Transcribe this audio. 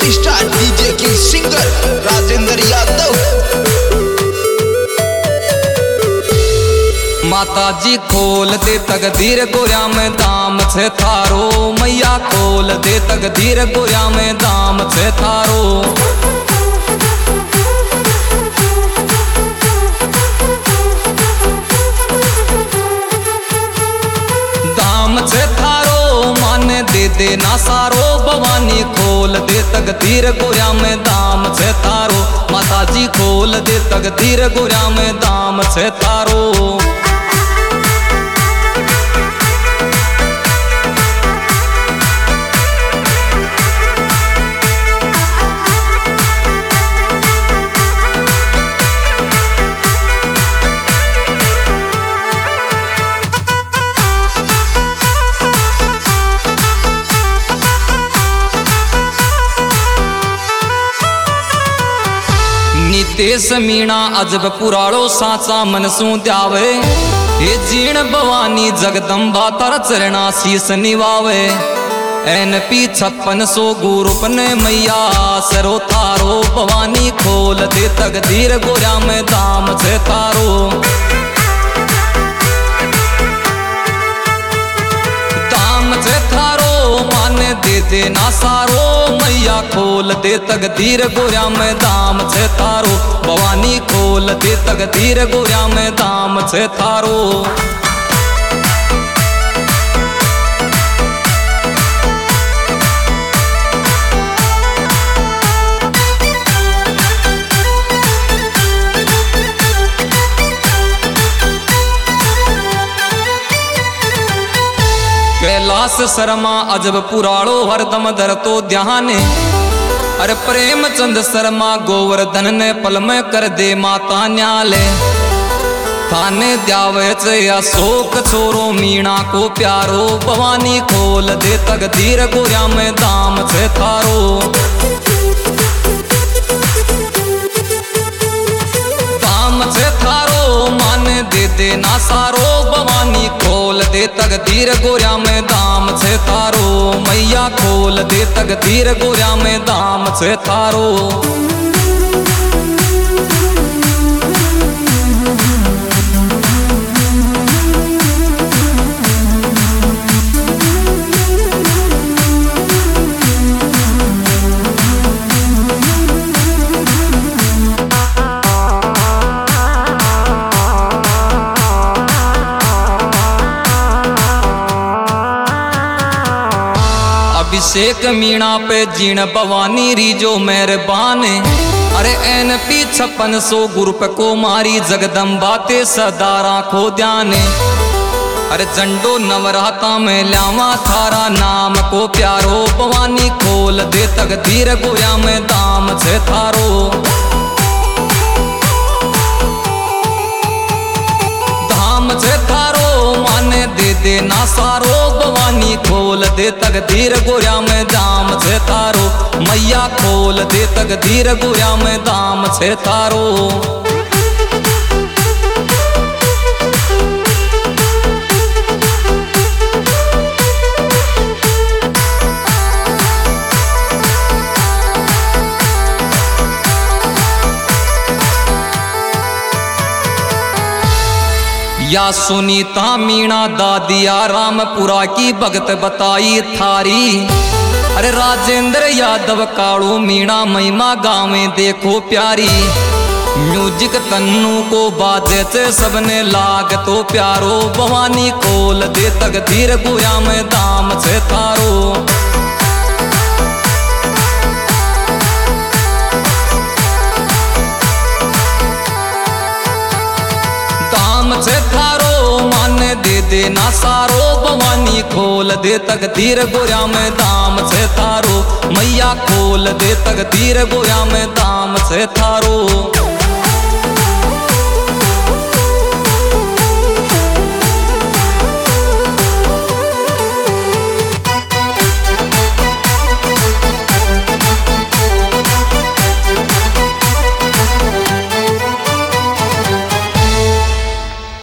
Superstar DJ की singer Rajendra Yadav. माता जी खोल दे तकदीर गोया में दाम छे थारो, मैया खोल दे तकदीर गोया में दाम छे थारो। दाम छे थारो माने दे दे ना सारो, भवानी खोल दे तकदीर गोया में दाम छे थारो। माता जी खोल दे तकदीर गोया में दाम छे थारो। नितेश मीणा अजब पुराड़ो साचा मनसू द्यावे, हे जीण भवानी जगदम्बा तर चरणा शीस निवावे। NP 5600 गुरूप ने मैया सरो थारो, भवानी खोल दे तकदीर गोया में दाम छे थारो। दाम छे थारो माने दे दे ना सारो, मैया खोल दे तकदीर गोया में दाम छे थारो। भवानी खोल दे तकदीर गोया में दाम छे थारो। कैलाश शर्मा अजब पुराड़ो हरदम धर तो ध्याने, अरे प्रेमचंद शर्मा गोवर्धन ने पल में कर दे माता न्याले। थाने द्यावे चे अशोक छोरो मीणा को प्यारो, भवानी खोल दे तकदीर गोया में दाम छे थारो। दाम छे थारो माने दे दे ना सारो, भवानी खोल दे तकदीर गोया में दाम छे थारो। मैया खोल दे तकदीर गोया में दाम छे थारो। अभिषेक मीणा पे जीण भवानी रीजो मेहरबान। अरे NP 5600 ग्रुप को मारी जगदम्बा ते सदा राखो ध्यान। अरे जंडो नवराता में ल्यावा थारा नाम को प्यारो, भवानी खोल दे तकदीर गोया में दाम छे थारो। दाम छे थारो माने दे दे ना सारो, भवानी खोल दे तकदीर गोया में दाम छे थारो। मैया खोल दे तकदीर गोया में दाम छे थारो। या सुनीता मीणा दादिया रामपुरा की भगत बताई थारी। अरे राजेंद्र यादव काड़ू मीणा महिमा गावे देखो प्यारी। म्यूजिक तन्नू को बाजे से सबने लाग तो प्यारो, भवानी खोल दे तकदीर गोया में दाम छे थारो। दाम छे थारो माने दे दे ना सारो, भवानी खोल दे तकदीर गोया में दाम छे थारो। मैया खोल दे तकदीर गोया में दाम छे थारो।